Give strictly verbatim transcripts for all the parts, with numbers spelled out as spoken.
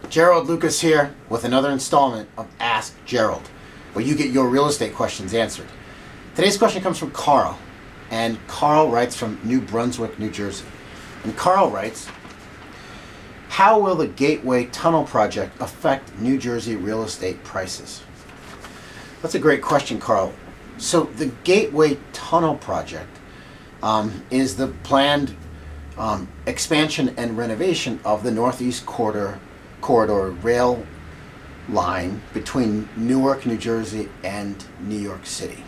Gerald Lucas here with another installment of Ask Gerald, where you get your real estate questions answered. Today's question comes from Carl, and Carl writes from New Brunswick, New Jersey. And Carl writes, how will the Gateway Tunnel project affect New Jersey real estate prices? That's a great question, Carl. So the Gateway Tunnel project um, is the planned um, expansion and renovation of the Northeast Corridor, corridor rail line between Newark, New Jersey and New York City.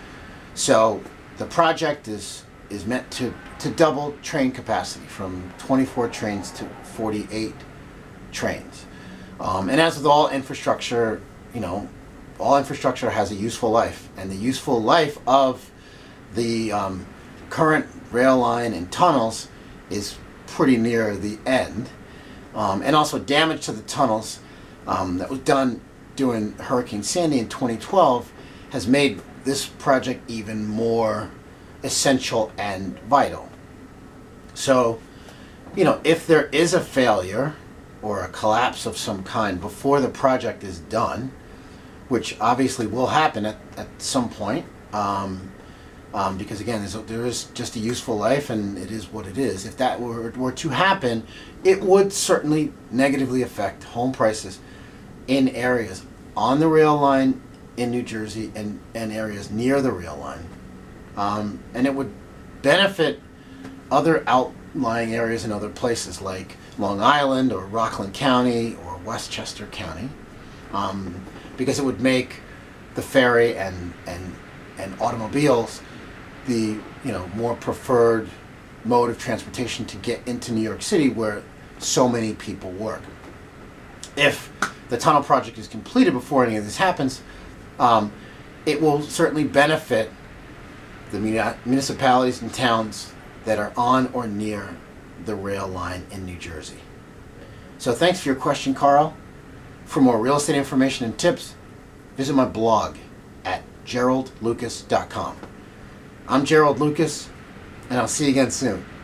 So the project is is meant to, to double train capacity from twenty-four trains to forty-eight trains. Um, and as with all infrastructure, you know, all infrastructure has a useful life, and the useful life of the um, current rail line and tunnels is pretty near the end. Um, and also damage to the tunnels um, that was done during Hurricane Sandy in twenty twelve has made this project even more essential and vital. So, you know, if there is a failure or a collapse of some kind before the project is done, which obviously will happen at, at some point, um, um, because again, there's a, there is just a useful life and it is what it is. If that were, were to happen, it would certainly negatively affect home prices in areas on the rail line in New Jersey and, and areas near the rail line. Um, and it would benefit other outlying areas in other places like Long Island or Rockland County or Westchester County, um, because it would make the ferry and, and, and automobiles the you know more preferred mode of transportation to get into New York City, where so many people work. If the tunnel project is completed before any of this happens, um, it will certainly benefit the municipalities and towns that are on or near the rail line in New Jersey. So thanks for your question, Carl. For more real estate information and tips, visit my blog at gerald lucas dot com. I'm Gerald Lucas, and I'll see you again soon.